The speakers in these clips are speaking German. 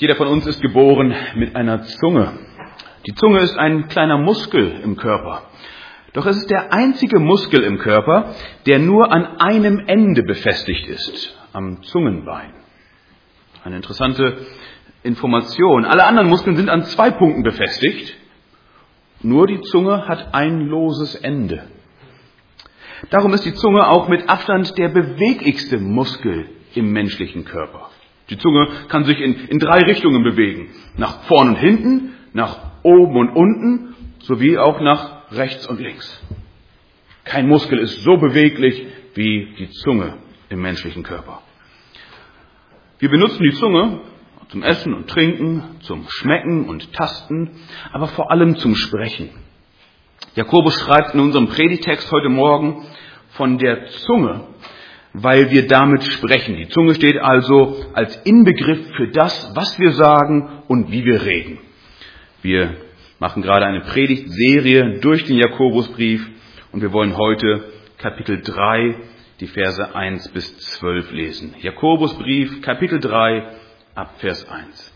Jeder von uns ist geboren mit einer Zunge. Die Zunge ist ein kleiner Muskel im Körper. Doch es ist der einzige Muskel im Körper, der nur an einem Ende befestigt ist, am Zungenbein. Eine interessante Information. Alle anderen Muskeln sind an 2 Punkten befestigt. Nur die Zunge hat ein loses Ende. Darum ist die Zunge auch mit Abstand der beweglichste Muskel im menschlichen Körper. Die Zunge kann sich in 3 Richtungen bewegen. Nach vorn und hinten, nach oben und unten, sowie auch nach rechts und links. Kein Muskel ist so beweglich wie die Zunge im menschlichen Körper. Wir benutzen die Zunge zum Essen und Trinken, zum Schmecken und Tasten, aber vor allem zum Sprechen. Jakobus schreibt in unserem Predigtext heute Morgen von der Zunge, weil wir damit sprechen. Die Zunge steht also als Inbegriff für das, was wir sagen und wie wir reden. Wir machen gerade eine Predigtserie durch den Jakobusbrief und wir wollen heute Kapitel 3, die Verse 1 bis 12 lesen. Jakobusbrief, Kapitel 3, ab Vers 1.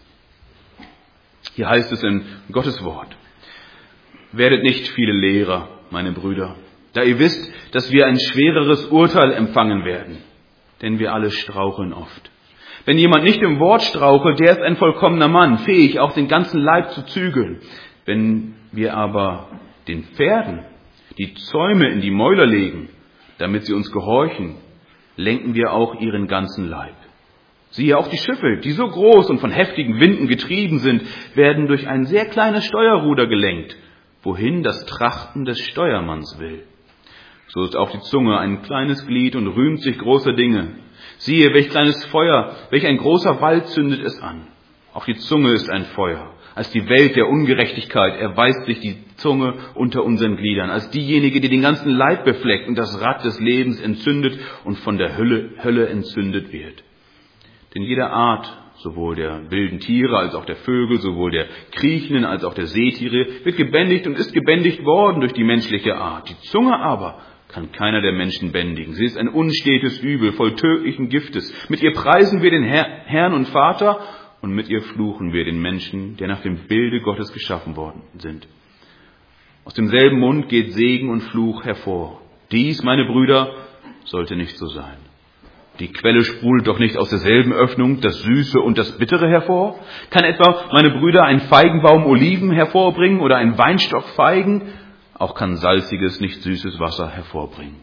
Hier heißt es in Gottes Wort: Werdet nicht viele Lehrer, meine Brüder, da ihr wisst, dass wir ein schwereres Urteil empfangen werden, denn wir alle straucheln oft. Wenn jemand nicht im Wort strauchelt, der ist ein vollkommener Mann, fähig, auch den ganzen Leib zu zügeln. Wenn wir aber den Pferden die Zäume in die Mäuler legen, damit sie uns gehorchen, lenken wir auch ihren ganzen Leib. Siehe, auch die Schiffe, die so groß und von heftigen Winden getrieben sind, werden durch ein sehr kleines Steuerruder gelenkt, wohin das Trachten des Steuermanns will. So ist auch die Zunge ein kleines Glied und rühmt sich großer Dinge. Siehe, welch kleines Feuer, welch ein großer Wald zündet es an. Auch die Zunge ist ein Feuer. Als die Welt der Ungerechtigkeit erweist sich die Zunge unter unseren Gliedern, als diejenige, die den ganzen Leib befleckt und das Rad des Lebens entzündet und von der Hölle entzündet wird. Denn jede Art, sowohl der wilden Tiere als auch der Vögel, sowohl der kriechenden als auch der Seetiere, wird gebändigt und ist gebändigt worden durch die menschliche Art. Die Zunge aber kann keiner der Menschen bändigen. Sie ist ein unstetes Übel, voll tödlichen Giftes. Mit ihr preisen wir den Herrn und Vater und mit ihr fluchen wir den Menschen, der nach dem Bilde Gottes geschaffen worden sind. Aus demselben Mund geht Segen und Fluch hervor. Dies, meine Brüder, sollte nicht so sein. Die Quelle sprudelt doch nicht aus derselben Öffnung das Süße und das Bittere hervor? Kann etwa, meine Brüder, ein Feigenbaum Oliven hervorbringen oder ein Weinstock Feigen? Auch kann salziges, nicht süßes Wasser hervorbringen.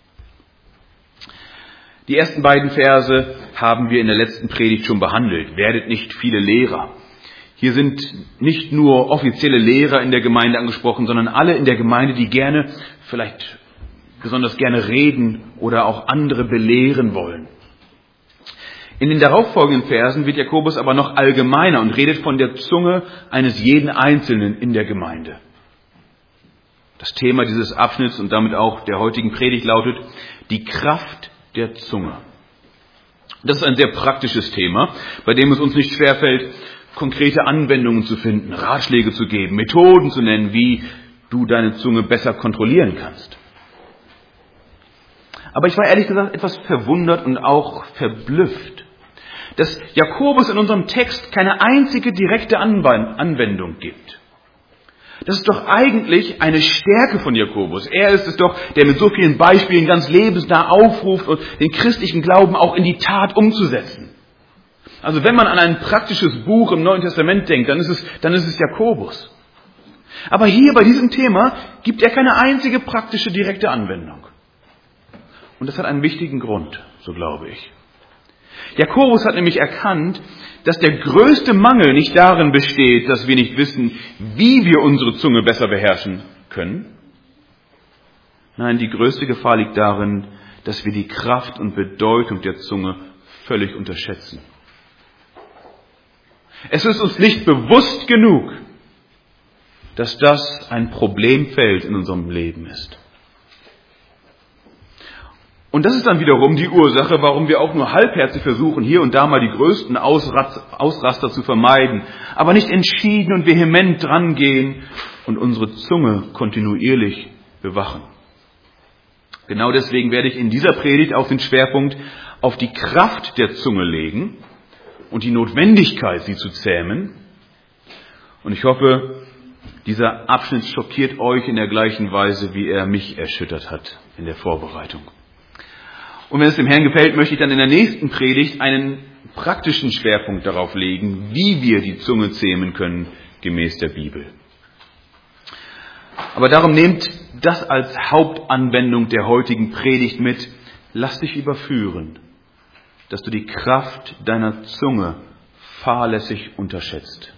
Die ersten beiden Verse haben wir in der letzten Predigt schon behandelt. Werdet nicht viele Lehrer. Hier sind nicht nur offizielle Lehrer in der Gemeinde angesprochen, sondern alle in der Gemeinde, die gerne, vielleicht besonders gerne reden oder auch andere belehren wollen. In den darauffolgenden Versen wird Jakobus aber noch allgemeiner und redet von der Zunge eines jeden Einzelnen in der Gemeinde. Das Thema dieses Abschnitts und damit auch der heutigen Predigt lautet: die Kraft der Zunge. Das ist ein sehr praktisches Thema, bei dem es uns nicht schwerfällt, konkrete Anwendungen zu finden, Ratschläge zu geben, Methoden zu nennen, wie du deine Zunge besser kontrollieren kannst. Aber ich war ehrlich gesagt etwas verwundert und auch verblüfft, dass Jakobus in unserem Text keine einzige direkte Anwendung gibt. Das ist doch eigentlich eine Stärke von Jakobus. Er ist es doch, der mit so vielen Beispielen ganz lebensnah aufruft und den christlichen Glauben auch in die Tat umzusetzen. Also wenn man an ein praktisches Buch im Neuen Testament denkt, dann ist es Jakobus. Aber hier bei diesem Thema gibt er keine einzige praktische direkte Anwendung. Und das hat einen wichtigen Grund, so glaube ich. Jakobus hat nämlich erkannt, dass der größte Mangel nicht darin besteht, dass wir nicht wissen, wie wir unsere Zunge besser beherrschen können. Nein, die größte Gefahr liegt darin, dass wir die Kraft und Bedeutung der Zunge völlig unterschätzen. Es ist uns nicht bewusst genug, dass das ein Problemfeld in unserem Leben ist. Und das ist dann wiederum die Ursache, warum wir auch nur halbherzig versuchen, hier und da mal die größten Ausraster zu vermeiden, aber nicht entschieden und vehement drangehen und unsere Zunge kontinuierlich bewachen. Genau deswegen werde ich in dieser Predigt auch den Schwerpunkt auf die Kraft der Zunge legen und die Notwendigkeit, sie zu zähmen. Und ich hoffe, dieser Abschnitt schockiert euch in der gleichen Weise, wie er mich erschüttert hat in der Vorbereitung. Und wenn es dem Herrn gefällt, möchte ich dann in der nächsten Predigt einen praktischen Schwerpunkt darauf legen, wie wir die Zunge zähmen können, gemäß der Bibel. Aber darum nehmt das als Hauptanwendung der heutigen Predigt mit. Lass dich überführen, dass du die Kraft deiner Zunge fahrlässig unterschätzt.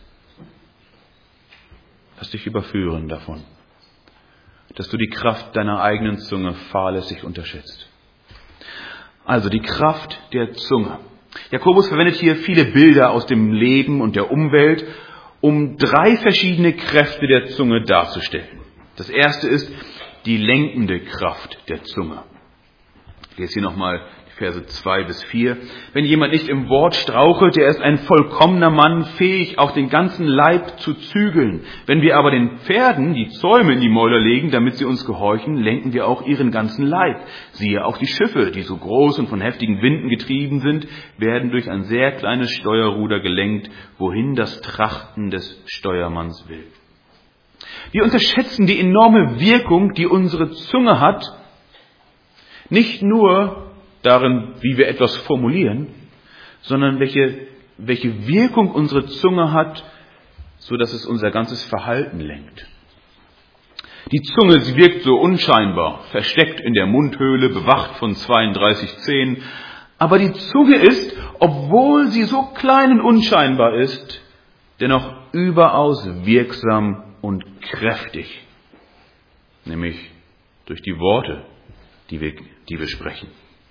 Lass dich überführen davon, dass du die Kraft deiner eigenen Zunge fahrlässig unterschätzt. Also die Kraft der Zunge. Jakobus verwendet hier viele Bilder aus dem Leben und der Umwelt, um 3 verschiedene Kräfte der Zunge darzustellen. Das erste ist die lenkende Kraft der Zunge. Ich lese hier nochmal die Verse 2 bis 4. Wenn jemand nicht im Wort strauchelt, der ist ein vollkommener Mann, fähig, auch den ganzen Leib zu zügeln. Wenn wir aber den Pferden die Zäume in die Mäuler legen, damit sie uns gehorchen, lenken wir auch ihren ganzen Leib. Siehe, auch die Schiffe, die so groß und von heftigen Winden getrieben sind, werden durch ein sehr kleines Steuerruder gelenkt, wohin das Trachten des Steuermanns will. Wir unterschätzen die enorme Wirkung, die unsere Zunge hat, nicht nur darin, wie wir etwas formulieren, sondern welche Wirkung unsere Zunge hat, so dass es unser ganzes Verhalten lenkt. Die Zunge, sie wirkt so unscheinbar, versteckt in der Mundhöhle, bewacht von 32 Zähnen. Aber die Zunge ist, obwohl sie so klein und unscheinbar ist, dennoch überaus wirksam und kräftig, nämlich durch die Worte, die wir sprechen.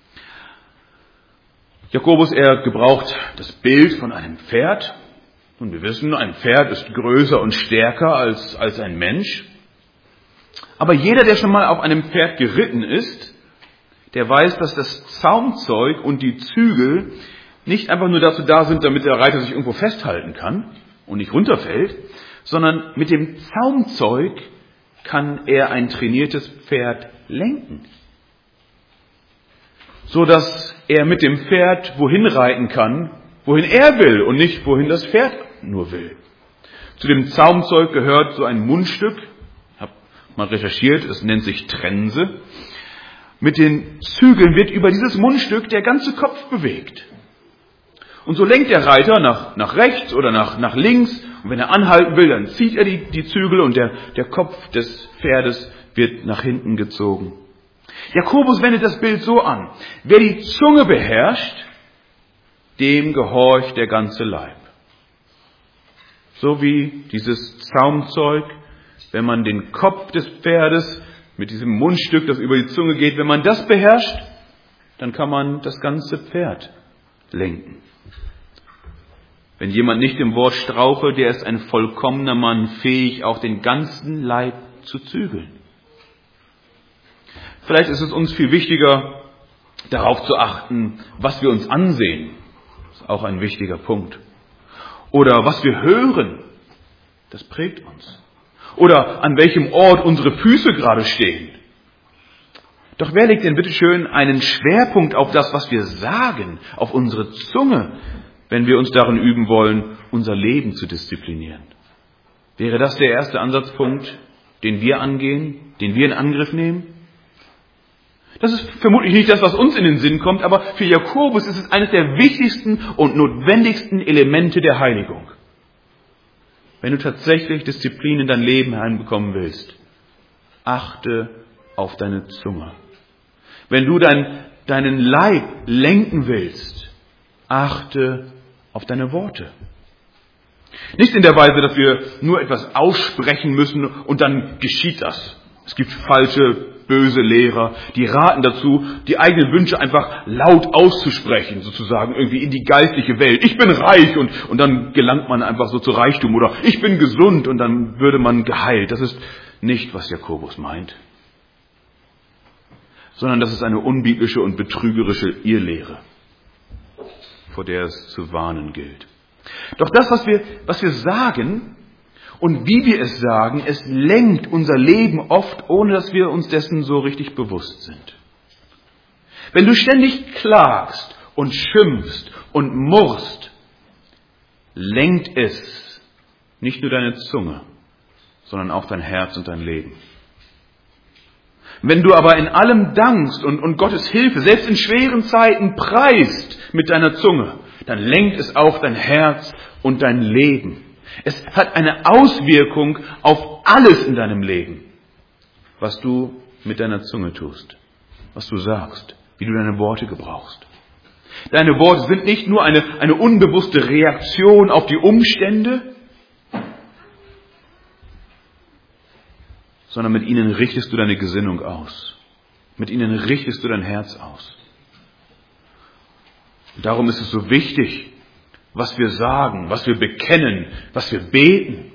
Jakobus, er gebraucht das Bild von einem Pferd. Und wir wissen, ein Pferd ist größer und stärker als ein Mensch. Aber jeder, der schon mal auf einem Pferd geritten ist, der weiß, dass das Zaumzeug und die Zügel nicht einfach nur dazu da sind, damit der Reiter sich irgendwo festhalten kann und nicht runterfällt, sondern mit dem Zaumzeug kann er ein trainiertes Pferd lenken, so dass er mit dem Pferd wohin reiten kann, wohin er will und nicht wohin das Pferd nur will. Zu dem Zaumzeug gehört so ein Mundstück, ich habe mal recherchiert, es nennt sich Trense. Mit den Zügeln wird über dieses Mundstück der ganze Kopf bewegt. Und so lenkt der Reiter nach rechts oder nach links. Und wenn er anhalten will, dann zieht er die Zügel und der Kopf des Pferdes wird nach hinten gezogen. Jakobus wendet das Bild so an. Wer die Zunge beherrscht, dem gehorcht der ganze Leib. So wie dieses Zaumzeug, wenn man den Kopf des Pferdes mit diesem Mundstück, das über die Zunge geht, wenn man das beherrscht, dann kann man das ganze Pferd lenken. Wenn jemand nicht im Wort strauchelt, der ist ein vollkommener Mann, fähig, auch den ganzen Leib zu zügeln. Vielleicht ist es uns viel wichtiger, darauf zu achten, was wir uns ansehen. Das ist auch ein wichtiger Punkt. Oder was wir hören. Das prägt uns. Oder an welchem Ort unsere Füße gerade stehen. Doch wer legt denn bitte schön einen Schwerpunkt auf das, was wir sagen, auf unsere Zunge, wenn wir uns darin üben wollen, unser Leben zu disziplinieren? Wäre das der erste Ansatzpunkt, den wir angehen, den wir in Angriff nehmen? Das ist vermutlich nicht das, was uns in den Sinn kommt, aber für Jakobus ist es eines der wichtigsten und notwendigsten Elemente der Heiligung. Wenn du tatsächlich Disziplin in dein Leben hineinbekommen willst, achte auf deine Zunge. Wenn du deinen Leib lenken willst, achte auf deine Worte. Nicht in der Weise, dass wir nur etwas aussprechen müssen und dann geschieht das. Es gibt falsche, böse Lehrer, die raten dazu, die eigenen Wünsche einfach laut auszusprechen, sozusagen irgendwie in die geistliche Welt. Ich bin reich und dann gelangt man einfach so zu Reichtum. Oder ich bin gesund und dann würde man geheilt. Das ist nicht, was Jakobus meint. Sondern das ist eine unbiblische und betrügerische Irrlehre, vor der es zu warnen gilt. Doch das, was wir sagen und wie wir es sagen, es lenkt unser Leben oft, ohne dass wir uns dessen so richtig bewusst sind. Wenn du ständig klagst und schimpfst und murrst, lenkt es nicht nur deine Zunge, sondern auch dein Herz und dein Leben. Wenn du aber in allem dankst und Gottes Hilfe, selbst in schweren Zeiten, preist mit deiner Zunge, dann lenkt es auch dein Herz und dein Leben. Es hat eine Auswirkung auf alles in deinem Leben, was du mit deiner Zunge tust, was du sagst, wie du deine Worte gebrauchst. Deine Worte sind nicht nur eine unbewusste Reaktion auf die Umstände, sondern mit ihnen richtest du deine Gesinnung aus. Mit ihnen richtest du dein Herz aus. Und darum ist es so wichtig, was wir sagen, was wir bekennen, was wir beten.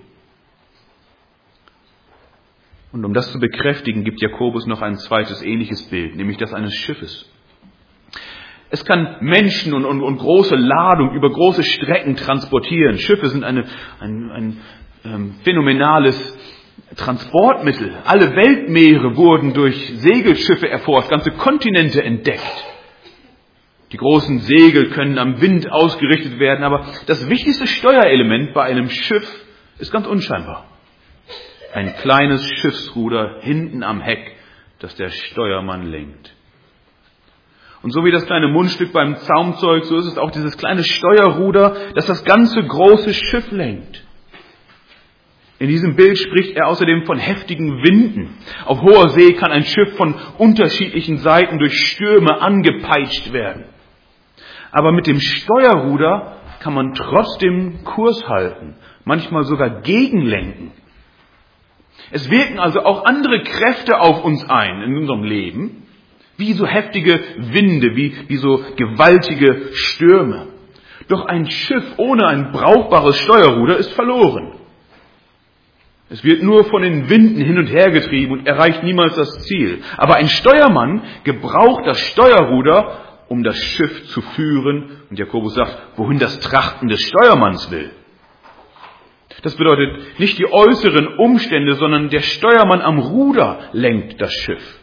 Und um das zu bekräftigen, gibt Jakobus noch ein zweites ähnliches Bild, nämlich das eines Schiffes. Es kann Menschen und große Ladung über große Strecken transportieren. Schiffe sind ein phänomenales Transportmittel. Alle Weltmeere wurden durch Segelschiffe erforscht, ganze Kontinente entdeckt. Die großen Segel können am Wind ausgerichtet werden, aber das wichtigste Steuerelement bei einem Schiff ist ganz unscheinbar. Ein kleines Schiffsruder hinten am Heck, das der Steuermann lenkt. Und so wie das kleine Mundstück beim Zaumzeug, so ist es auch dieses kleine Steuerruder, das das ganze große Schiff lenkt. In diesem Bild spricht er außerdem von heftigen Winden. Auf hoher See kann ein Schiff von unterschiedlichen Seiten durch Stürme angepeitscht werden. Aber mit dem Steuerruder kann man trotzdem Kurs halten, manchmal sogar gegenlenken. Es wirken also auch andere Kräfte auf uns ein in unserem Leben, wie so heftige Winde, wie so gewaltige Stürme. Doch ein Schiff ohne ein brauchbares Steuerruder ist verloren. Es wird nur von den Winden hin und her getrieben und erreicht niemals das Ziel. Aber ein Steuermann gebraucht das Steuerruder, um das Schiff zu führen. Und Jakobus sagt, wohin das Trachten des Steuermanns will. Das bedeutet nicht die äußeren Umstände, sondern der Steuermann am Ruder lenkt das Schiff.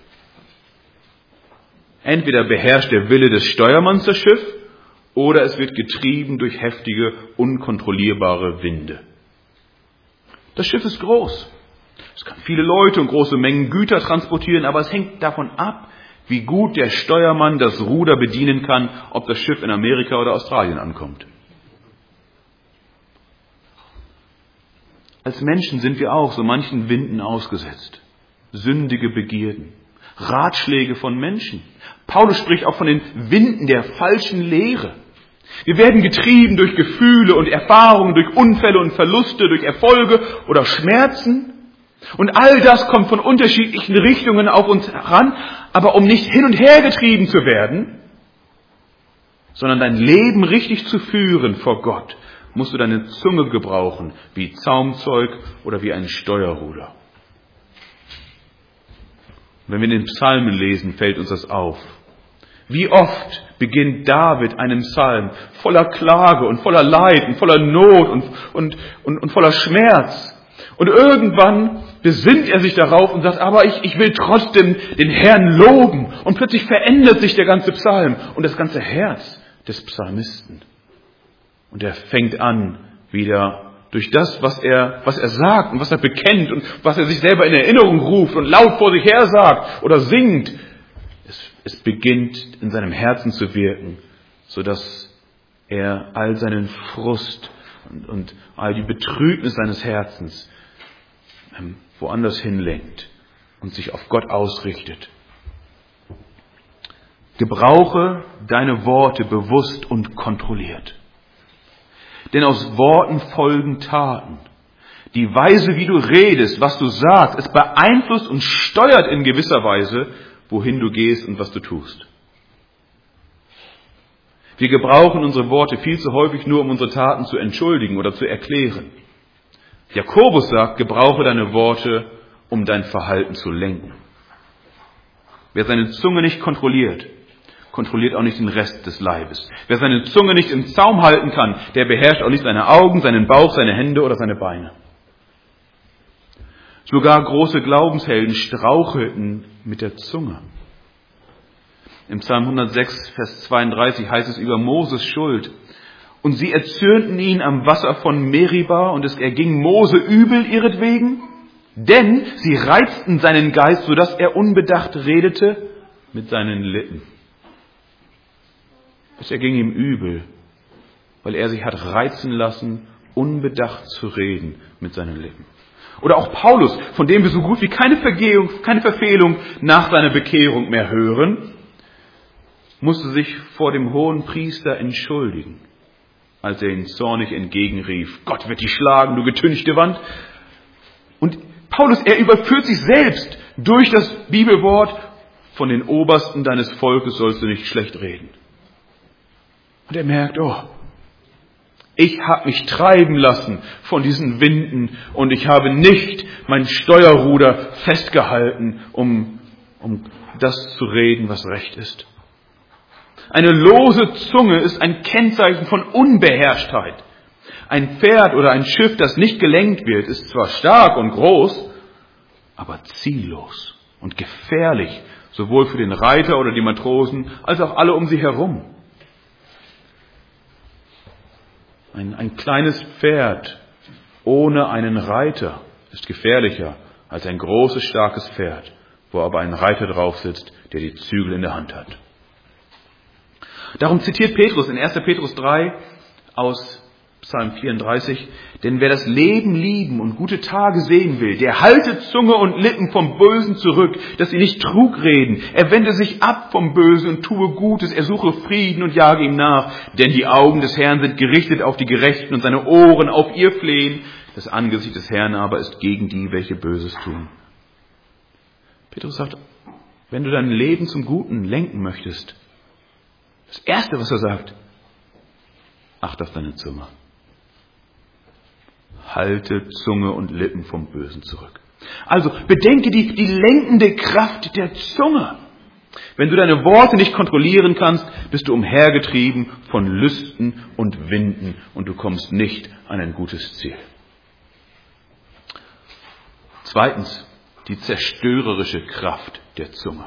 Entweder beherrscht der Wille des Steuermanns das Schiff, oder es wird getrieben durch heftige, unkontrollierbare Winde. Das Schiff ist groß. Es kann viele Leute und große Mengen Güter transportieren, aber es hängt davon ab, wie gut der Steuermann das Ruder bedienen kann, ob das Schiff in Amerika oder Australien ankommt. Als Menschen sind wir auch so manchen Winden ausgesetzt. Sündige Begierden, Ratschläge von Menschen. Paulus spricht auch von den Winden der falschen Lehre. Wir werden getrieben durch Gefühle und Erfahrungen, durch Unfälle und Verluste, durch Erfolge oder Schmerzen. Und all das kommt von unterschiedlichen Richtungen auf uns heran. Aber um nicht hin und her getrieben zu werden, sondern dein Leben richtig zu führen vor Gott, musst du deine Zunge gebrauchen, wie Zaumzeug oder wie ein Steuerruder. Wenn wir den Psalmen lesen, fällt uns das auf. Wie oft beginnt David einen Psalm voller Klage und voller Leid und voller Not und voller Schmerz. Und irgendwann besinnt er sich darauf und sagt, aber ich will trotzdem den Herrn loben. Und plötzlich verändert sich der ganze Psalm und das ganze Herz des Psalmisten. Und er fängt an, wieder durch das, was er sagt und was er bekennt und was er sich selber in Erinnerung ruft und laut vor sich her sagt oder singt, es beginnt in seinem Herzen zu wirken, sodass er all seinen Frust und all die Betrübnis seines Herzens woanders hinlenkt und sich auf Gott ausrichtet. Gebrauche deine Worte bewusst und kontrolliert. Denn aus Worten folgen Taten. Die Weise, wie du redest, was du sagst, es beeinflusst und steuert in gewisser Weise, wohin du gehst und was du tust. Wir gebrauchen unsere Worte viel zu häufig nur, um unsere Taten zu entschuldigen oder zu erklären. Jakobus sagt, gebrauche deine Worte, um dein Verhalten zu lenken. Wer seine Zunge nicht kontrolliert, kontrolliert auch nicht den Rest des Leibes. Wer seine Zunge nicht im Zaum halten kann, der beherrscht auch nicht seine Augen, seinen Bauch, seine Hände oder seine Beine. Sogar große Glaubenshelden strauchelten mit der Zunge. Im Psalm 106, Vers 32 heißt es über Moses Schuld: Und sie erzürnten ihn am Wasser von Meriba, und es erging Mose übel ihretwegen, denn sie reizten seinen Geist, sodass er unbedacht redete mit seinen Lippen. Es erging ihm übel, weil er sich hat reizen lassen, unbedacht zu reden mit seinen Lippen. Oder auch Paulus, von dem wir so gut wie keine Verfehlung nach seiner Bekehrung mehr hören, musste sich vor dem hohen Priester entschuldigen, als er ihn zornig entgegenrief: Gott wird dich schlagen, du getünchte Wand. Und Paulus, er überführt sich selbst durch das Bibelwort: Von den Obersten deines Volkes sollst du nicht schlecht reden. Und er merkt, ich habe mich treiben lassen von diesen Winden und ich habe nicht mein Steuerruder festgehalten, um das zu reden, was recht ist. Eine lose Zunge ist ein Kennzeichen von Unbeherrschtheit. Ein Pferd oder ein Schiff, das nicht gelenkt wird, ist zwar stark und groß, aber ziellos und gefährlich, sowohl für den Reiter oder die Matrosen, als auch alle um sie herum. Ein kleines Pferd ohne einen Reiter ist gefährlicher als ein großes, starkes Pferd, wo aber ein Reiter drauf sitzt, der die Zügel in der Hand hat. Darum zitiert Petrus in 1. Petrus 3 aus Psalm 34, denn wer das Leben lieben und gute Tage sehen will, der halte Zunge und Lippen vom Bösen zurück, dass sie nicht Trug reden. Er wende sich ab vom Bösen und tue Gutes, er suche Frieden und jage ihm nach. Denn die Augen des Herrn sind gerichtet auf die Gerechten und seine Ohren auf ihr Flehen. Das Angesicht des Herrn aber ist gegen die, welche Böses tun. Petrus sagt, wenn du dein Leben zum Guten lenken möchtest, das Erste, was er sagt, acht auf deine Zunge. Halte Zunge und Lippen vom Bösen zurück. Also bedenke die lenkende Kraft der Zunge. Wenn du deine Worte nicht kontrollieren kannst, bist du umhergetrieben von Lüsten und Winden und du kommst nicht an ein gutes Ziel. Zweitens, die zerstörerische Kraft der Zunge.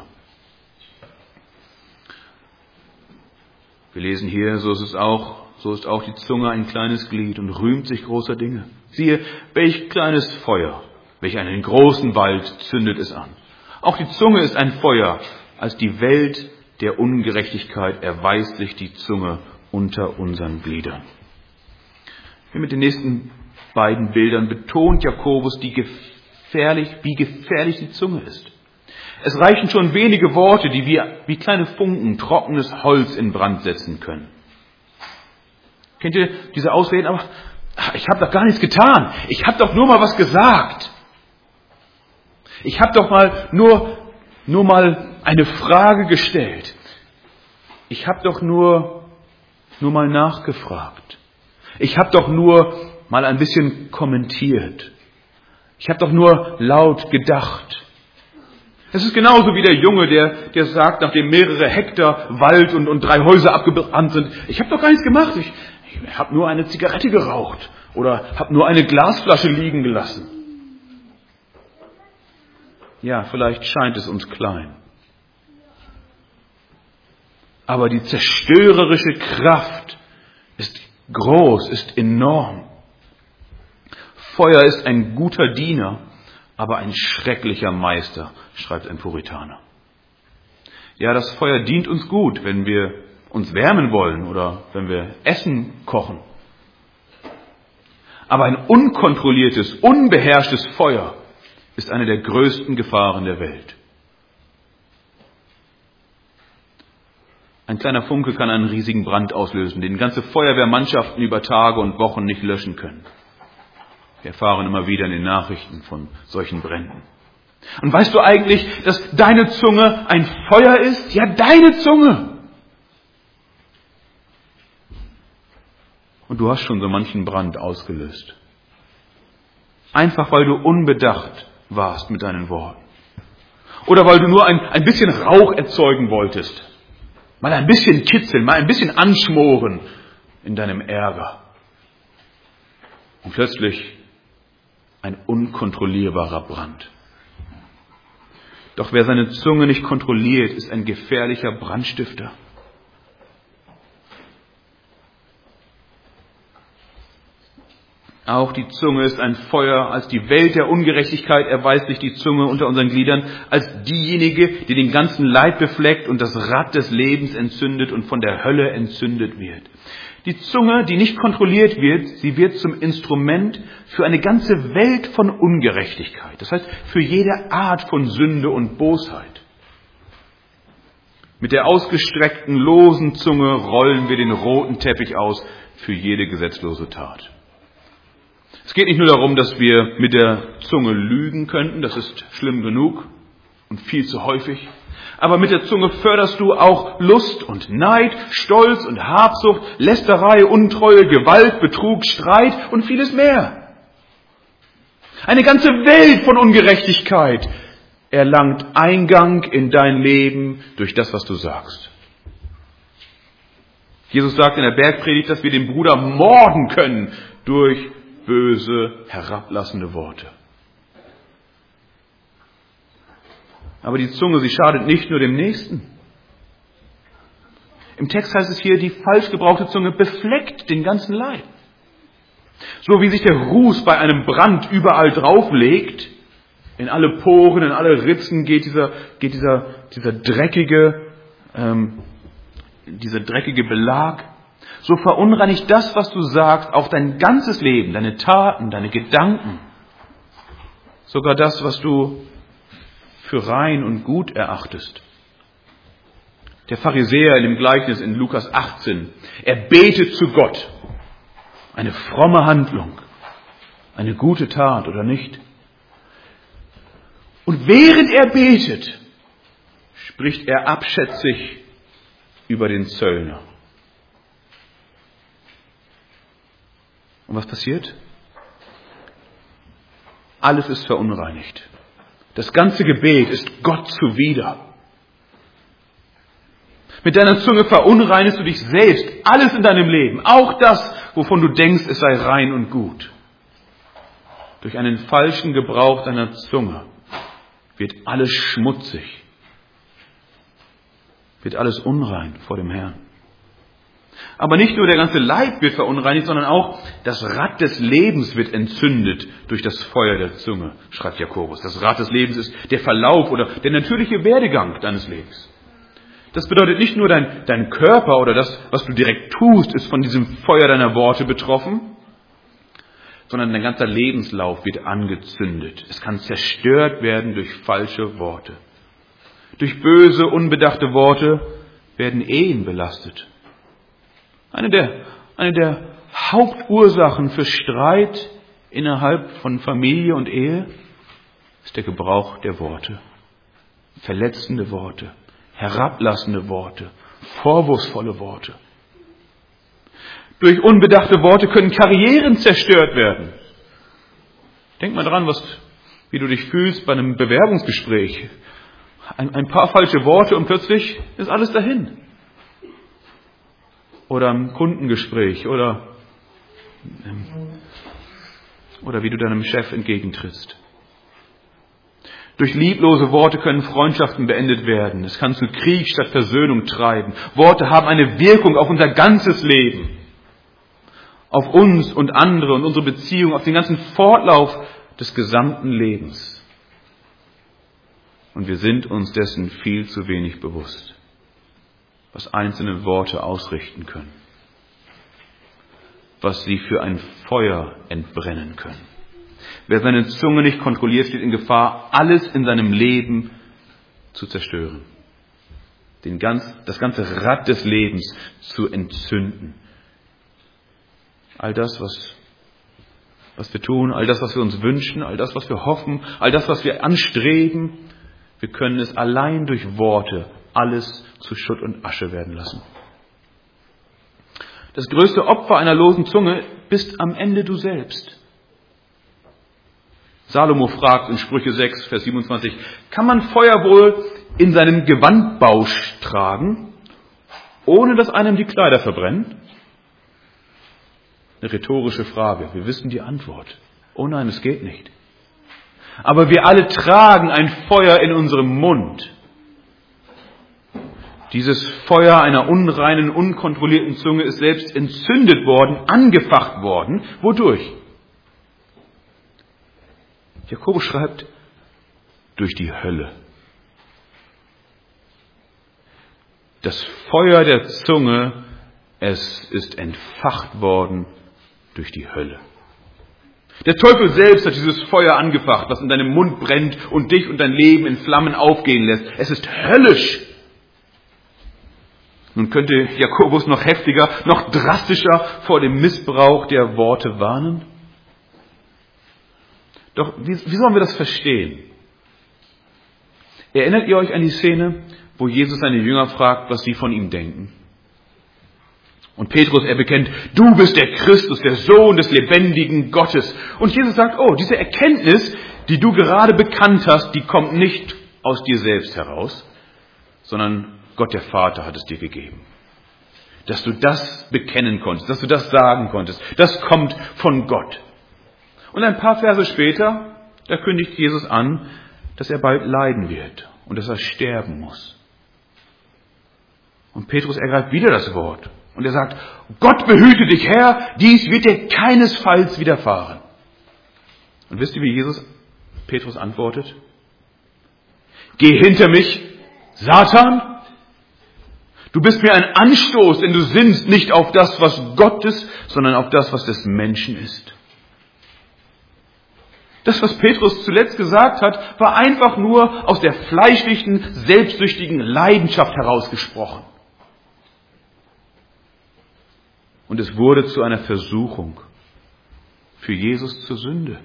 Wir lesen hier, so ist auch die Zunge ein kleines Glied und rühmt sich großer Dinge. Siehe, welch kleines Feuer, welch einen großen Wald zündet es an. Auch die Zunge ist ein Feuer, als die Welt der Ungerechtigkeit erweist sich die Zunge unter unseren Gliedern. Wie mit den nächsten beiden Bildern betont Jakobus, wie gefährlich die Zunge ist. Es reichen schon wenige Worte, die wie kleine Funken trockenes Holz in Brand setzen können. Kennt ihr diese Ausreden? Aber ich habe doch gar nichts getan. Ich habe doch nur mal was gesagt. Ich habe doch mal nur mal eine Frage gestellt. Ich habe doch nur mal nachgefragt. Ich habe doch nur mal ein bisschen kommentiert. Ich habe doch nur laut gedacht. Es ist genauso wie der Junge, der sagt, nachdem mehrere Hektar Wald und 3 Häuser abgebrannt sind, ich habe doch gar nichts gemacht. Ich habe nur eine Zigarette geraucht oder habe nur eine Glasflasche liegen gelassen. Ja, vielleicht scheint es uns klein. Aber die zerstörerische Kraft ist groß, ist enorm. Feuer ist ein guter Diener, aber ein schrecklicher Meister, schreibt ein Puritaner. Ja, das Feuer dient uns gut, wenn wir uns wärmen wollen oder wenn wir Essen kochen. Aber ein unkontrolliertes, unbeherrschtes Feuer ist eine der größten Gefahren der Welt. Ein kleiner Funke kann einen riesigen Brand auslösen, den ganze Feuerwehrmannschaften über Tage und Wochen nicht löschen können. Wir erfahren immer wieder in den Nachrichten von solchen Bränden. Und weißt du eigentlich, dass deine Zunge ein Feuer ist? Ja, deine Zunge! Und du hast schon so manchen Brand ausgelöst. Einfach weil du unbedacht warst mit deinen Worten. Oder weil du nur ein bisschen Rauch erzeugen wolltest. Mal ein bisschen kitzeln, mal ein bisschen anschmoren in deinem Ärger. Und plötzlich ein unkontrollierbarer Brand. Doch wer seine Zunge nicht kontrolliert, ist ein gefährlicher Brandstifter. Auch die Zunge ist ein Feuer. Als die Welt der Ungerechtigkeit erweist sich die Zunge unter unseren Gliedern als diejenige, die den ganzen Leib befleckt und das Rad des Lebens entzündet und von der Hölle entzündet wird. Die Zunge, die nicht kontrolliert wird, sie wird zum Instrument für eine ganze Welt von Ungerechtigkeit. Das heißt, für jede Art von Sünde und Bosheit. Mit der ausgestreckten, losen Zunge rollen wir den roten Teppich aus für jede gesetzlose Tat. Es geht nicht nur darum, dass wir mit der Zunge lügen könnten, das ist schlimm genug und viel zu häufig. Aber mit der Zunge förderst du auch Lust und Neid, Stolz und Habsucht, Lästerei, Untreue, Gewalt, Betrug, Streit und vieles mehr. Eine ganze Welt von Ungerechtigkeit erlangt Eingang in dein Leben durch das, was du sagst. Jesus sagt in der Bergpredigt, dass wir den Bruder morden können durch böse, herablassende Worte. Aber die Zunge, sie schadet nicht nur dem Nächsten. Im Text heißt es hier, die falsch gebrauchte Zunge befleckt den ganzen Leib. So wie sich der Ruß bei einem Brand überall drauflegt, in alle Poren, in alle Ritzen geht dieser dreckige Belag. So verunreinigt das, was du sagst, auch dein ganzes Leben, deine Taten, deine Gedanken. Sogar das, was du für rein und gut erachtest. Der Pharisäer in dem Gleichnis in Lukas 18, er betet zu Gott. Eine fromme Handlung, eine gute Tat oder nicht. Und während er betet, spricht er abschätzig über den Zöllner. Und was passiert? Alles ist verunreinigt. Das ganze Gebet ist Gott zuwider. Mit deiner Zunge verunreinigst du dich selbst, alles in deinem Leben, auch das, wovon du denkst, es sei rein und gut. Durch einen falschen Gebrauch deiner Zunge wird alles schmutzig, wird alles unrein vor dem Herrn. Aber nicht nur der ganze Leib wird verunreinigt, sondern auch das Rad des Lebens wird entzündet durch das Feuer der Zunge, schreibt Jakobus. Das Rad des Lebens ist der Verlauf oder der natürliche Werdegang deines Lebens. Das bedeutet nicht nur dein Körper oder das, was du direkt tust, ist von diesem Feuer deiner Worte betroffen, sondern dein ganzer Lebenslauf wird angezündet. Es kann zerstört werden durch falsche Worte. Durch böse, unbedachte Worte werden Ehen belastet. Eine der Hauptursachen für Streit innerhalb von Familie und Ehe ist der Gebrauch der Worte. Verletzende Worte, herablassende Worte, vorwurfsvolle Worte. Durch unbedachte Worte können Karrieren zerstört werden. Denk mal dran, wie du dich fühlst bei einem Bewerbungsgespräch. Ein paar falsche Worte und plötzlich ist alles dahin. Oder im Kundengespräch oder wie du deinem Chef entgegentrittst. Durch lieblose Worte können Freundschaften beendet werden. Es kann zu Krieg statt Versöhnung treiben. Worte haben eine Wirkung auf unser ganzes Leben. Auf uns und andere und unsere Beziehung, auf den ganzen Fortlauf des gesamten Lebens. Und wir sind uns dessen viel zu wenig bewusst, was einzelne Worte ausrichten können, was sie für ein Feuer entbrennen können. Wer seine Zunge nicht kontrolliert, steht in Gefahr, alles in seinem Leben zu zerstören. Das ganze Rad des Lebens zu entzünden. All das, was wir tun, all das, was wir uns wünschen, all das, was wir hoffen, all das, was wir anstreben, wir können es allein durch Worte alles zu Schutt und Asche werden lassen. Das größte Opfer einer losen Zunge bist am Ende du selbst. Salomo fragt in Sprüche 6, Vers 27, kann man Feuer wohl in seinem Gewandbausch tragen, ohne dass einem die Kleider verbrennen? Eine rhetorische Frage. Wir wissen die Antwort. Oh nein, es geht nicht. Aber wir alle tragen ein Feuer in unserem Mund. Dieses Feuer einer unreinen, unkontrollierten Zunge ist selbst entzündet worden, angefacht worden. Wodurch? Jakobus schreibt, durch die Hölle. Das Feuer der Zunge, es ist entfacht worden durch die Hölle. Der Teufel selbst hat dieses Feuer angefacht, was in deinem Mund brennt und dich und dein Leben in Flammen aufgehen lässt. Es ist höllisch. Nun könnte Jakobus noch heftiger, noch drastischer vor dem Missbrauch der Worte warnen. Doch wie sollen wir das verstehen? Erinnert ihr euch an die Szene, wo Jesus seine Jünger fragt, was sie von ihm denken? Und Petrus, er bekennt, du bist der Christus, der Sohn des lebendigen Gottes. Und Jesus sagt, oh, diese Erkenntnis, die du gerade bekannt hast, die kommt nicht aus dir selbst heraus, sondern Gott der Vater hat es dir gegeben. Dass du das bekennen konntest, dass du das sagen konntest, das kommt von Gott. Und ein paar Verse später, da kündigt Jesus an, dass er bald leiden wird und dass er sterben muss. Und Petrus ergreift wieder das Wort und er sagt, Gott behüte dich, Herr, dies wird dir keinesfalls widerfahren. Und wisst ihr, wie Jesus Petrus antwortet? Geh hinter mich, Satan! Du bist mir ein Anstoß, denn du sinnst nicht auf das, was Gott ist, sondern auf das, was des Menschen ist. Das, was Petrus zuletzt gesagt hat, war einfach nur aus der fleischlichen, selbstsüchtigen Leidenschaft herausgesprochen. Und es wurde zu einer Versuchung, für Jesus zur Sünde.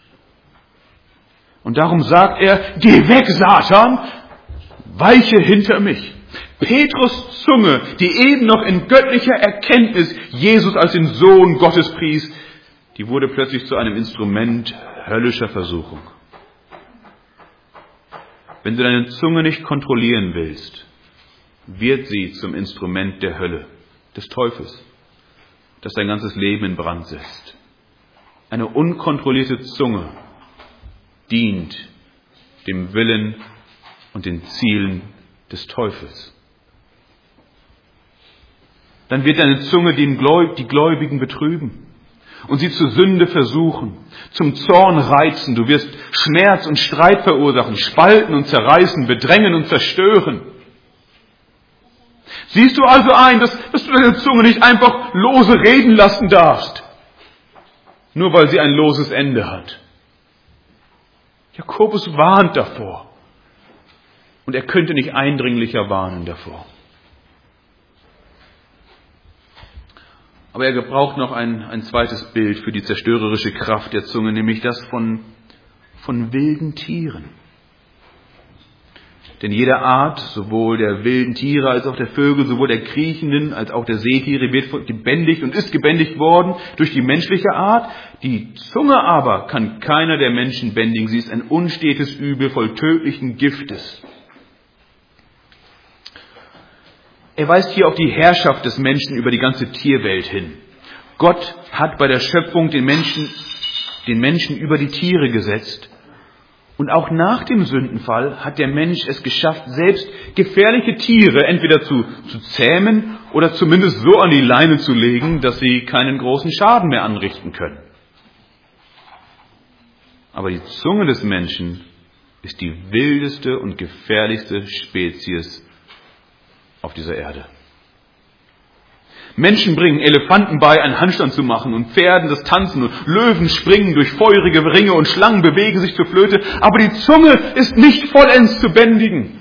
Und darum sagt er, geh weg, Satan, weiche hinter mich. Petrus' Zunge, die eben noch in göttlicher Erkenntnis Jesus als den Sohn Gottes pries, die wurde plötzlich zu einem Instrument höllischer Versuchung. Wenn du deine Zunge nicht kontrollieren willst, wird sie zum Instrument der Hölle, des Teufels, das dein ganzes Leben in Brand setzt. Eine unkontrollierte Zunge dient dem Willen und den Zielen des Teufels. Dann wird deine Zunge die Gläubigen betrüben und sie zur Sünde versuchen, zum Zorn reizen. Du wirst Schmerz und Streit verursachen, spalten und zerreißen, bedrängen und zerstören. Siehst du also ein, dass du deine Zunge nicht einfach lose reden lassen darfst, nur weil sie ein loses Ende hat? Jakobus warnt davor. Und er könnte nicht eindringlicher warnen davor. Aber er gebraucht noch ein zweites Bild für die zerstörerische Kraft der Zunge, nämlich das von wilden Tieren. Denn jede Art, sowohl der wilden Tiere als auch der Vögel, sowohl der kriechenden als auch der Seetiere, wird gebändigt und ist gebändigt worden durch die menschliche Art. Die Zunge aber kann keiner der Menschen bändigen. Sie ist ein unstetes Übel voll tödlichen Giftes. Er weist hier auf die Herrschaft des Menschen über die ganze Tierwelt hin. Gott hat bei der Schöpfung den Menschen über die Tiere gesetzt. Und auch nach dem Sündenfall hat der Mensch es geschafft, selbst gefährliche Tiere entweder zu zähmen oder zumindest so an die Leine zu legen, dass sie keinen großen Schaden mehr anrichten können. Aber die Zunge des Menschen ist die wildeste und gefährlichste Spezies auf dieser Erde. Menschen bringen Elefanten bei, einen Handstand zu machen und Pferden das Tanzen und Löwen springen durch feurige Ringe und Schlangen bewegen sich zur Flöte, aber die Zunge ist nicht vollends zu bändigen.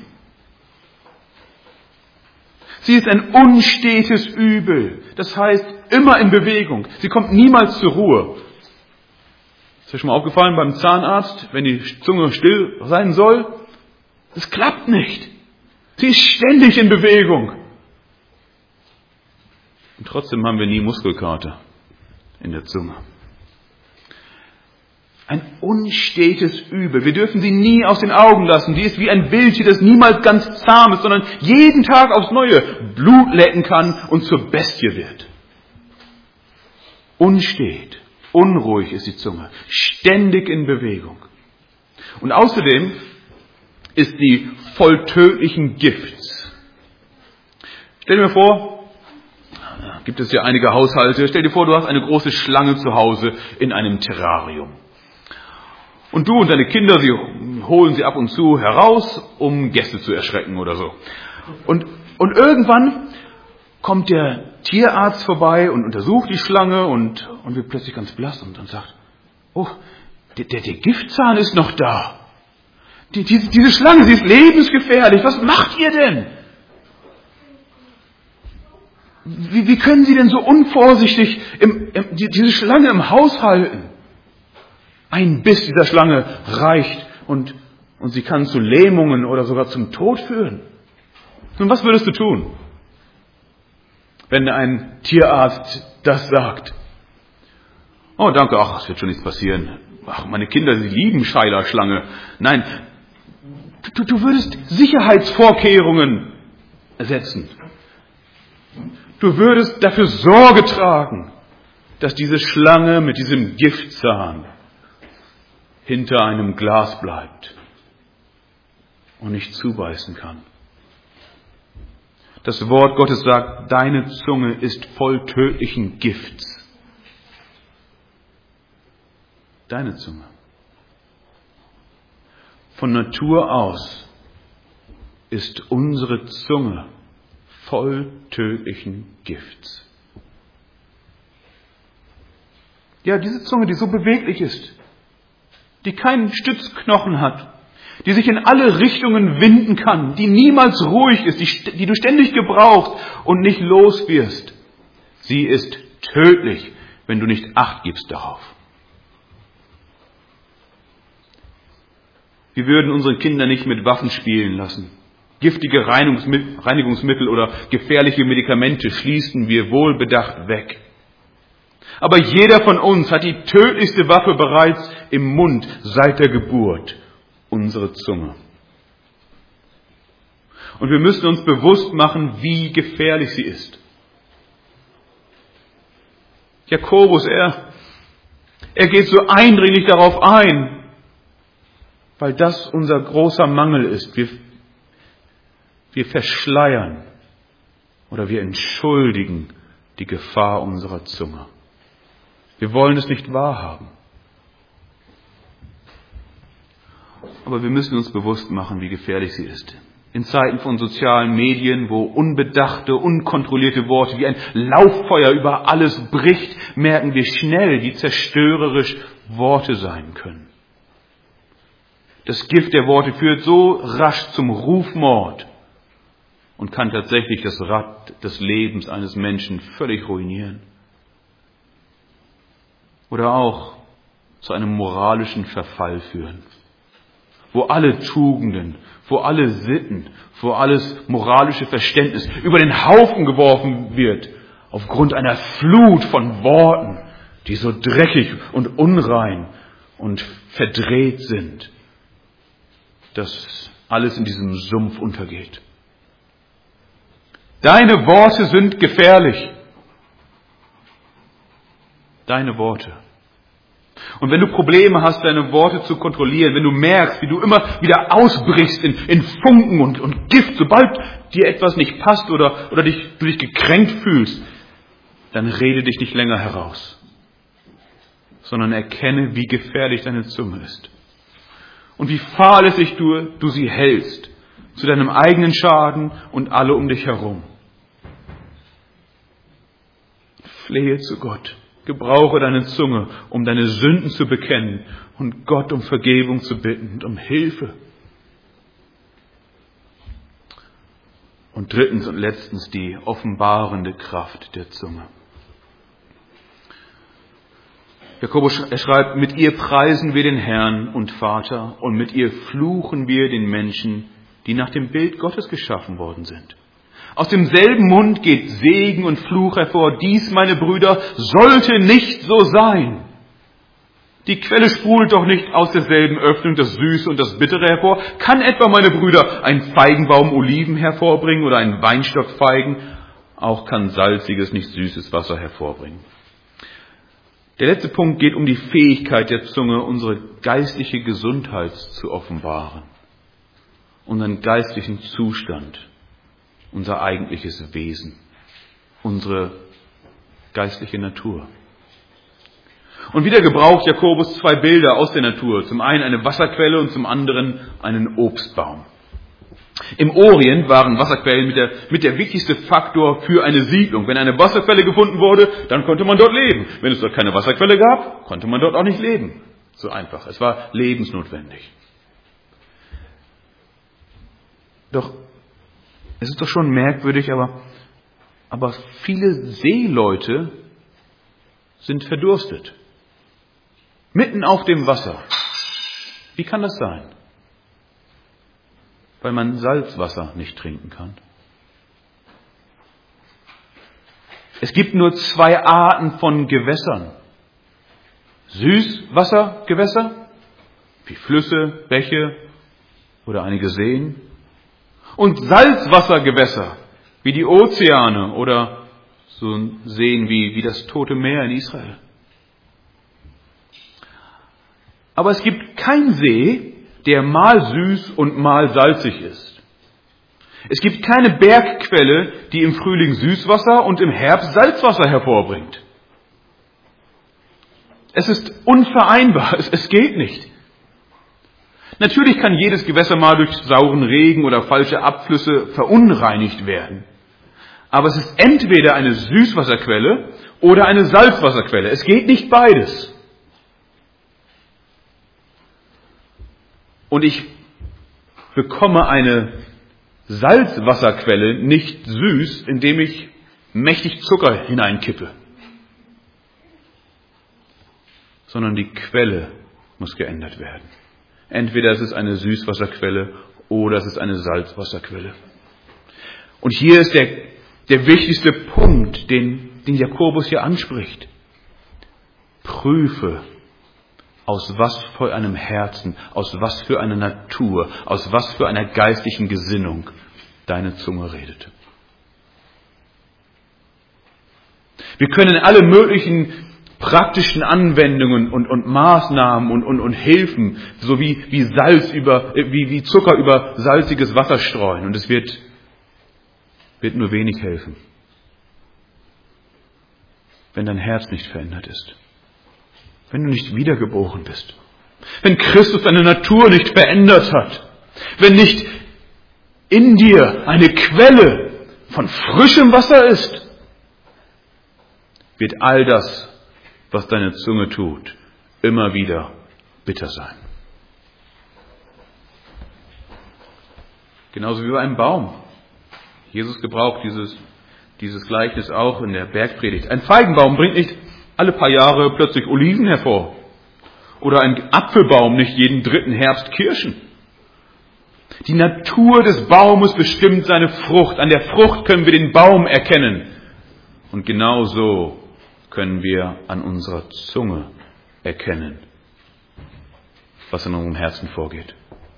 Sie ist ein unstetes Übel, das heißt immer in Bewegung. Sie kommt niemals zur Ruhe. Ist dir schon mal aufgefallen beim Zahnarzt, wenn die Zunge still sein soll? Das klappt nicht. Sie ist ständig in Bewegung. Und trotzdem haben wir nie Muskelkater in der Zunge. Ein unstetes Übel. Wir dürfen sie nie aus den Augen lassen. Die ist wie ein Wildtier, das niemals ganz zahm ist, sondern jeden Tag aufs Neue Blut lecken kann und zur Bestie wird. Unstet, unruhig ist die Zunge, ständig in Bewegung. Und außerdem ist sie voll tödlichen Gifts. Stell dir mal vor, gibt es ja einige Haushalte, stell dir vor, du hast eine große Schlange zu Hause in einem Terrarium. Und du und deine Kinder, sie holen sie ab und zu heraus, um Gäste zu erschrecken oder so. Und irgendwann kommt der Tierarzt vorbei und untersucht die Schlange und wird plötzlich ganz blass und sagt, oh, der Giftzahn ist noch da. Diese Schlange, sie ist lebensgefährlich. Was macht ihr denn? Wie können Sie denn so unvorsichtig diese Schlange im Haus halten? Ein Biss dieser Schlange reicht und sie kann zu Lähmungen oder sogar zum Tod führen. Nun, was würdest du tun, wenn ein Tierarzt das sagt? Oh, danke, ach, es wird schon nichts passieren. Ach, meine Kinder, sie lieben Scheilerschlange. Nein, du würdest Sicherheitsvorkehrungen setzen. Du würdest dafür Sorge tragen, dass diese Schlange mit diesem Giftzahn hinter einem Glas bleibt und nicht zubeißen kann. Das Wort Gottes sagt, deine Zunge ist voll tödlichen Gifts. Deine Zunge. Von Natur aus ist unsere Zunge voll tödlichen Gifts. Ja, diese Zunge, die so beweglich ist, die keinen Stützknochen hat, die sich in alle Richtungen winden kann, die niemals ruhig ist, die du ständig gebrauchst und nicht los wirst. Sie ist tödlich, wenn du nicht Acht gibst darauf. Wir würden unsere Kinder nicht mit Waffen spielen lassen. Giftige Reinigungsmittel oder gefährliche Medikamente schließen wir wohlbedacht weg. Aber jeder von uns hat die tödlichste Waffe bereits im Mund seit der Geburt, unsere Zunge. Und wir müssen uns bewusst machen, wie gefährlich sie ist. Jakobus, er geht so eindringlich darauf ein, weil das unser großer Mangel ist. Wir verschleiern oder wir entschuldigen die Gefahr unserer Zunge. Wir wollen es nicht wahrhaben. Aber wir müssen uns bewusst machen, wie gefährlich sie ist. In Zeiten von sozialen Medien, wo unbedachte, unkontrollierte Worte wie ein Lauffeuer über alles bricht, merken wir schnell, wie zerstörerisch Worte sein können. Das Gift der Worte führt so rasch zum Rufmord und kann tatsächlich das Rad des Lebens eines Menschen völlig ruinieren. Oder auch zu einem moralischen Verfall führen, wo alle Tugenden, wo alle Sitten, wo alles moralische Verständnis über den Haufen geworfen wird, aufgrund einer Flut von Worten, die so dreckig und unrein und verdreht sind, dass alles in diesem Sumpf untergeht. Deine Worte sind gefährlich. Deine Worte. Und wenn du Probleme hast, deine Worte zu kontrollieren, wenn du merkst, wie du immer wieder ausbrichst in Funken und Gift, sobald dir etwas nicht passt oder du dich gekränkt fühlst, dann rede dich nicht länger heraus, sondern erkenne, wie gefährlich deine Zunge ist und wie fahrlässig du sie hältst, zu deinem eigenen Schaden und alle um dich herum. Flehe zu Gott. Gebrauche deine Zunge, um deine Sünden zu bekennen und Gott um Vergebung zu bitten und um Hilfe. Und drittens und letztens die offenbarende Kraft der Zunge. Jakobus schreibt, mit ihr preisen wir den Herrn und Vater und mit ihr fluchen wir den Menschen, die nach dem Bild Gottes geschaffen worden sind. Aus demselben Mund geht Segen und Fluch hervor. Dies, meine Brüder, sollte nicht so sein. Die Quelle sprudelt doch nicht aus derselben Öffnung das Süße und das Bittere hervor. Kann etwa, meine Brüder, ein Feigenbaum Oliven hervorbringen oder ein Weinstock Feigen? Auch kann salziges, nicht süßes Wasser hervorbringen. Der letzte Punkt geht um die Fähigkeit der Zunge, unsere geistliche Gesundheit zu offenbaren. Unseren geistlichen Zustand. Unser eigentliches Wesen, unsere geistliche Natur. Und wieder gebraucht Jakobus zwei Bilder aus der Natur. Zum einen eine Wasserquelle und zum anderen einen Obstbaum. Im Orient waren Wasserquellen mit der wichtigste Faktor für eine Siedlung. Wenn eine Wasserquelle gefunden wurde, dann konnte man dort leben. Wenn es dort keine Wasserquelle gab, konnte man dort auch nicht leben. So einfach. Es war lebensnotwendig. Doch, es ist doch schon merkwürdig, aber viele Seeleute sind verdurstet. Mitten auf dem Wasser. Wie kann das sein? Weil man Salzwasser nicht trinken kann. Es gibt nur zwei Arten von Gewässern. Süßwassergewässer, wie Flüsse, Bäche oder einige Seen. Und Salzwassergewässer, wie die Ozeane oder so Seen wie das Tote Meer in Israel. Aber es gibt keinen See, der mal süß und mal salzig ist. Es gibt keine Bergquelle, die im Frühling Süßwasser und im Herbst Salzwasser hervorbringt. Es ist unvereinbar, es geht nicht. Natürlich kann jedes Gewässer mal durch sauren Regen oder falsche Abflüsse verunreinigt werden. Aber es ist entweder eine Süßwasserquelle oder eine Salzwasserquelle. Es geht nicht beides. Und ich bekomme eine Salzwasserquelle nicht süß, indem ich mächtig Zucker hineinkippe. Sondern die Quelle muss geändert werden. Entweder es ist eine Süßwasserquelle oder es ist eine Salzwasserquelle. Und hier ist der wichtigste Punkt, den Jakobus hier anspricht. Prüfe, aus was für einem Herzen, aus was für einer Natur, aus was für einer geistlichen Gesinnung deine Zunge redet. Wir können alle möglichen praktischen Anwendungen und Maßnahmen und Hilfen, so wie Zucker über salziges Wasser streuen. Und es wird nur wenig helfen, wenn dein Herz nicht verändert ist. Wenn du nicht wiedergeboren bist. Wenn Christus deine Natur nicht verändert hat. Wenn nicht in dir eine Quelle von frischem Wasser ist, wird all das, was deine Zunge tut, immer wieder bitter sein. Genauso wie bei einem Baum. Jesus gebraucht dieses Gleichnis auch in der Bergpredigt. Ein Feigenbaum bringt nicht alle paar Jahre plötzlich Oliven hervor. Oder ein Apfelbaum nicht jeden dritten Herbst Kirschen. Die Natur des Baumes bestimmt seine Frucht. An der Frucht können wir den Baum erkennen. Und genau so können wir an unserer Zunge erkennen, was in unserem Herzen vorgeht.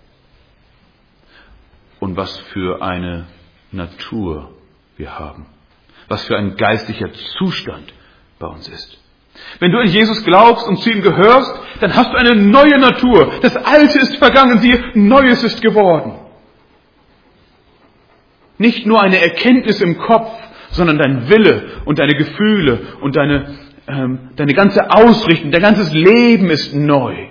Und was für eine Natur wir haben. Was für ein geistlicher Zustand bei uns ist. Wenn du an Jesus glaubst und zu ihm gehörst, dann hast du eine neue Natur. Das Alte ist vergangen, siehe, Neues ist geworden. Nicht nur eine Erkenntnis im Kopf, sondern dein Wille und deine Gefühle und deine ganze Ausrichtung, dein ganzes Leben ist neu.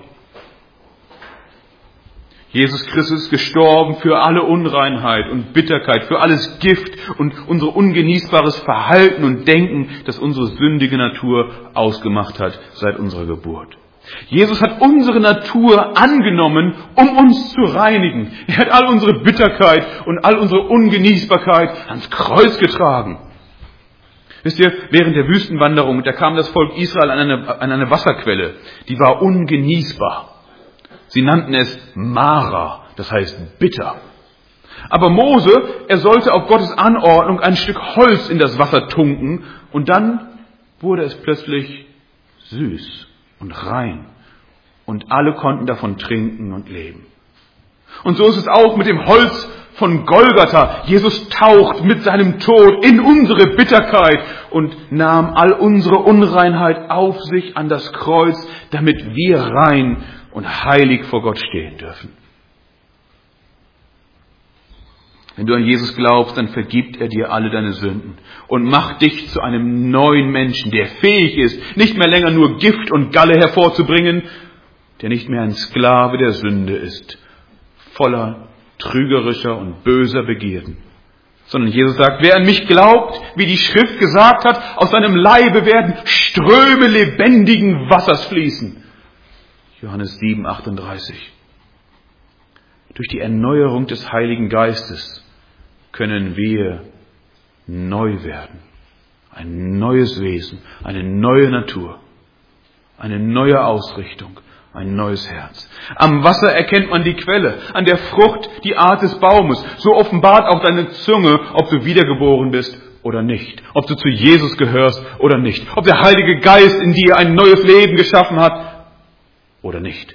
Jesus Christus ist gestorben für alle Unreinheit und Bitterkeit, für alles Gift und unser ungenießbares Verhalten und Denken, das unsere sündige Natur ausgemacht hat seit unserer Geburt. Jesus hat unsere Natur angenommen, um uns zu reinigen. Er hat all unsere Bitterkeit und all unsere Ungenießbarkeit ans Kreuz getragen. Wisst ihr, während der Wüstenwanderung, da kam das Volk Israel an eine Wasserquelle, die war ungenießbar. Sie nannten es Mara, das heißt bitter. Aber Mose, er sollte auf Gottes Anordnung ein Stück Holz in das Wasser tunken und dann wurde es plötzlich süß und rein und alle konnten davon trinken und leben. Und so ist es auch mit dem Holz von Golgatha. Jesus taucht mit seinem Tod in unsere Bitterkeit und nahm all unsere Unreinheit auf sich an das Kreuz, damit wir rein und heilig vor Gott stehen dürfen. Wenn du an Jesus glaubst, dann vergibt er dir alle deine Sünden und macht dich zu einem neuen Menschen, der fähig ist, nicht mehr länger nur Gift und Galle hervorzubringen, der nicht mehr ein Sklave der Sünde ist, voller trügerischer und böser Begierden. Sondern Jesus sagt, wer an mich glaubt, wie die Schrift gesagt hat, aus seinem Leibe werden Ströme lebendigen Wassers fließen. Johannes 7, 38. Durch die Erneuerung des Heiligen Geistes können wir neu werden. Ein neues Wesen, eine neue Natur, eine neue Ausrichtung, ein neues Herz. Am Wasser erkennt man die Quelle, an der Frucht die Art des Baumes. So offenbart auch deine Zunge, ob du wiedergeboren bist oder nicht, ob du zu Jesus gehörst oder nicht, ob der Heilige Geist in dir ein neues Leben geschaffen hat oder nicht.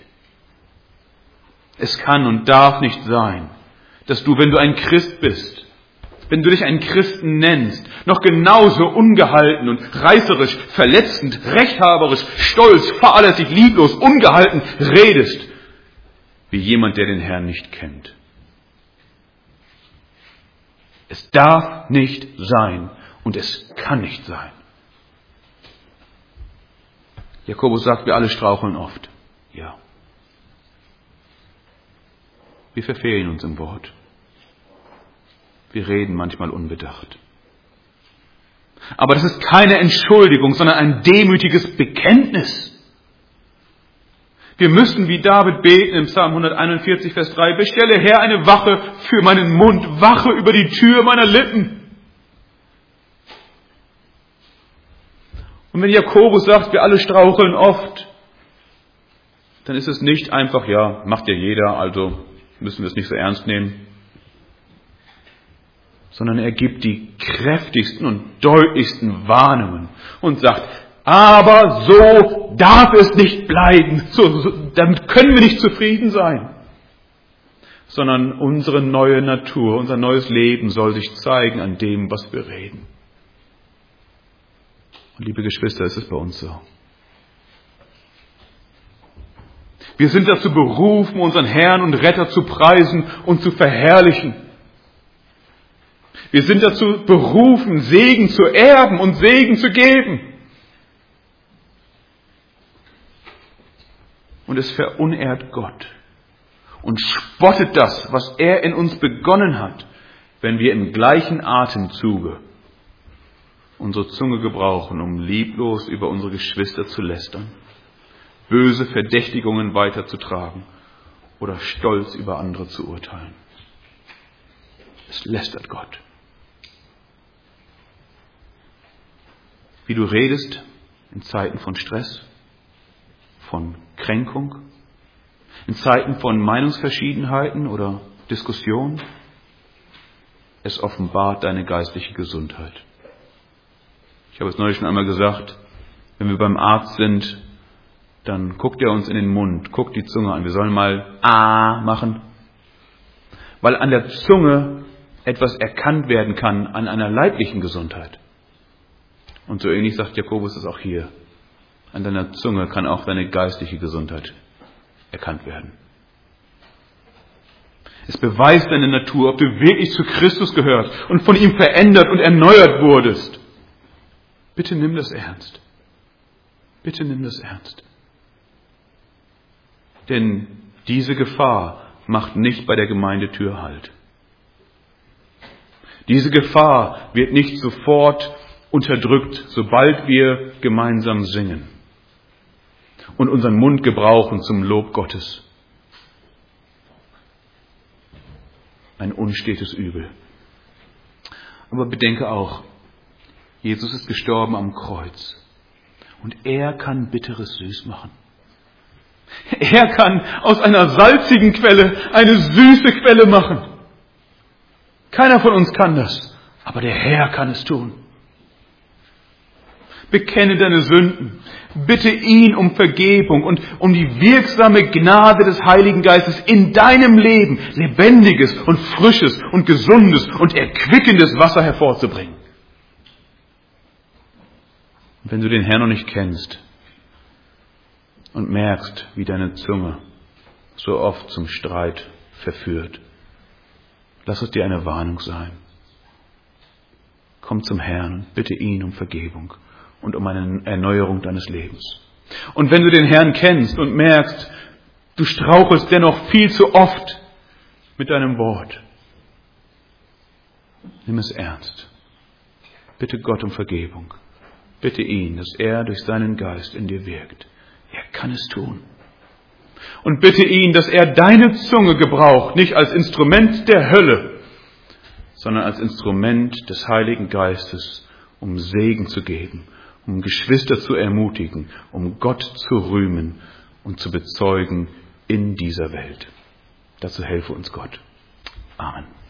Es kann und darf nicht sein, dass du, wenn du ein Christ bist, wenn du dich einen Christen nennst, noch genauso ungehalten und reißerisch, verletzend, rechthaberisch, stolz, fahrlässig, lieblos, ungehalten redest, wie jemand, der den Herrn nicht kennt. Es darf nicht sein und es kann nicht sein. Jakobus sagt, wir alle straucheln oft. Ja. Wir verfehlen uns im Wort. Wir reden manchmal unbedacht. Aber das ist keine Entschuldigung, sondern ein demütiges Bekenntnis. Wir müssen wie David beten im Psalm 141, Vers 3, bestelle Herr eine Wache für meinen Mund, Wache über die Tür meiner Lippen. Und wenn Jakobus sagt, wir alle straucheln oft, dann ist es nicht einfach, ja, macht ja jeder, also müssen wir es nicht so ernst nehmen. Sondern er gibt die kräftigsten und deutlichsten Warnungen und sagt, aber so darf es nicht bleiben, damit können wir nicht zufrieden sein. Sondern unsere neue Natur, unser neues Leben soll sich zeigen an dem, was wir reden. Und liebe Geschwister, es ist bei uns so. Wir sind dazu berufen, unseren Herrn und Retter zu preisen und zu verherrlichen. Wir sind dazu berufen, Segen zu erben und Segen zu geben. Und es verunehrt Gott und spottet das, was er in uns begonnen hat, wenn wir im gleichen Atemzuge unsere Zunge gebrauchen, um lieblos über unsere Geschwister zu lästern, böse Verdächtigungen weiterzutragen oder stolz über andere zu urteilen. Es lästert Gott. Wie du redest in Zeiten von Stress, von Kränkung, in Zeiten von Meinungsverschiedenheiten oder Diskussionen, es offenbart deine geistliche Gesundheit. Ich habe es neulich schon einmal gesagt, wenn wir beim Arzt sind, dann guckt er uns in den Mund, guckt die Zunge an. Wir sollen mal A machen, weil an der Zunge etwas erkannt werden kann an einer leiblichen Gesundheit. Und so ähnlich sagt Jakobus es auch hier. An deiner Zunge kann auch deine geistliche Gesundheit erkannt werden. Es beweist deine Natur, ob du wirklich zu Christus gehörst und von ihm verändert und erneuert wurdest. Bitte nimm das ernst. Bitte nimm das ernst. Denn diese Gefahr macht nicht bei der Gemeindetür Halt. Diese Gefahr wird nicht sofort unterdrückt, sobald wir gemeinsam singen und unseren Mund gebrauchen zum Lob Gottes. Ein unstetes Übel. Aber bedenke auch, Jesus ist gestorben am Kreuz und er kann Bitteres süß machen. Er kann aus einer salzigen Quelle eine süße Quelle machen. Keiner von uns kann das, aber der Herr kann es tun. Bekenne deine Sünden, bitte ihn um Vergebung und um die wirksame Gnade des Heiligen Geistes in deinem Leben lebendiges und frisches und gesundes und erquickendes Wasser hervorzubringen. Und wenn du den Herrn noch nicht kennst und merkst, wie deine Zunge so oft zum Streit verführt, Lass es dir eine Warnung sein. Komm zum Herrn und bitte ihn um Vergebung und um eine Erneuerung deines Lebens. Und wenn du den Herrn kennst und merkst, du strauchelst dennoch viel zu oft mit deinem Wort, nimm es ernst. Bitte Gott um Vergebung. Bitte ihn, dass er durch seinen Geist in dir wirkt. Er kann es tun. Und bitte ihn, dass er deine Zunge gebraucht, nicht als Instrument der Hölle, sondern als Instrument des Heiligen Geistes, um Segen zu geben, um Geschwister zu ermutigen, um Gott zu rühmen und zu bezeugen in dieser Welt. Dazu helfe uns Gott. Amen.